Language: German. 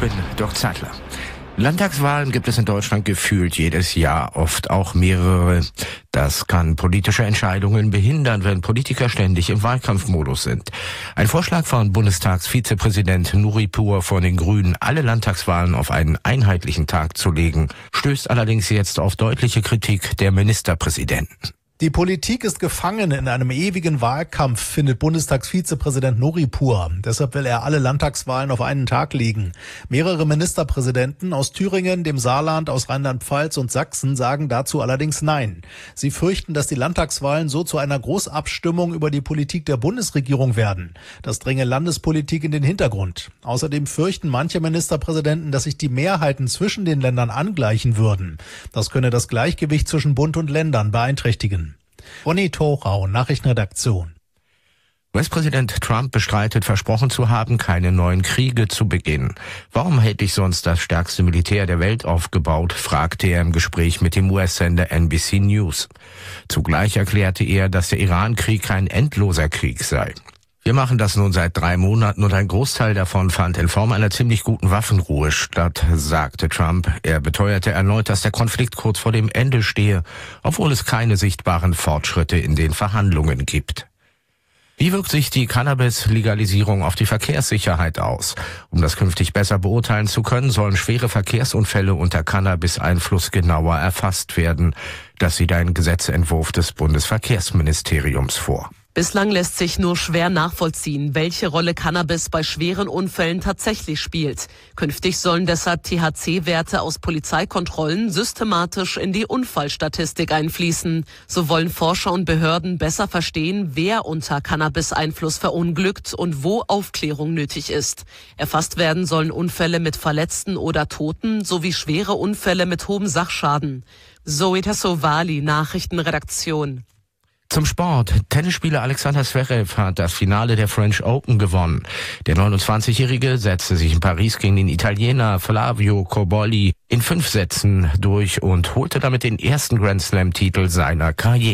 bin Dirk Zeitler. Landtagswahlen gibt es in Deutschland gefühlt jedes Jahr, oft auch mehrere. Das kann politische Entscheidungen behindern, wenn Politiker ständig im Wahlkampfmodus sind. Ein Vorschlag von Bundestagsvizepräsident Nuripur von den Grünen, alle Landtagswahlen auf einen einheitlichen Tag zu legen, stößt allerdings jetzt auf deutliche Kritik der Ministerpräsidenten. Die Politik ist gefangen in einem ewigen Wahlkampf, findet Bundestagsvizepräsident Nuripur. Deshalb will er alle Landtagswahlen auf einen Tag legen. Mehrere Ministerpräsidenten aus Thüringen, dem Saarland, aus Rheinland-Pfalz und Sachsen sagen dazu allerdings Nein. Sie fürchten, dass die Landtagswahlen so zu einer Großabstimmung über die Politik der Bundesregierung werden. Das dränge Landespolitik in den Hintergrund. Außerdem fürchten manche Ministerpräsidenten, dass sich die Mehrheiten zwischen den Ländern angleichen würden. Das könne das Gleichgewicht zwischen Bund und Ländern beeinträchtigen. Ronny Thorau, Nachrichtenredaktion. US-Präsident Trump bestreitet, versprochen zu haben, keine neuen Kriege zu beginnen. Warum hätte ich sonst das stärkste Militär der Welt aufgebaut, fragte er im Gespräch mit dem US-Sender NBC News. Zugleich erklärte er, dass der Iran-Krieg kein endloser Krieg sei. Wir machen das nun seit 3 Monaten und ein Großteil davon fand in Form einer ziemlich guten Waffenruhe statt, sagte Trump. Er beteuerte erneut, dass der Konflikt kurz vor dem Ende stehe, obwohl es keine sichtbaren Fortschritte in den Verhandlungen gibt. Wie wirkt sich die Cannabis-Legalisierung auf die Verkehrssicherheit aus? Um das künftig besser beurteilen zu können, sollen schwere Verkehrsunfälle unter Cannabis-Einfluss genauer erfasst werden. Das sieht ein Gesetzentwurf des Bundesverkehrsministeriums vor. Bislang lässt sich nur schwer nachvollziehen, welche Rolle Cannabis bei schweren Unfällen tatsächlich spielt. Künftig sollen deshalb THC-Werte aus Polizeikontrollen systematisch in die Unfallstatistik einfließen. So wollen Forscher und Behörden besser verstehen, wer unter Cannabis-Einfluss verunglückt und wo Aufklärung nötig ist. Erfasst werden sollen Unfälle mit Verletzten oder Toten sowie schwere Unfälle mit hohem Sachschaden. Zoe Tassovali, Nachrichtenredaktion. Zum Sport. Tennisspieler Alexander Zverev hat das Finale der French Open gewonnen. Der 29-Jährige setzte sich in Paris gegen den Italiener Flavio Cobolli in 5 Sätzen durch und holte damit den ersten Grand Slam-Titel seiner Karriere.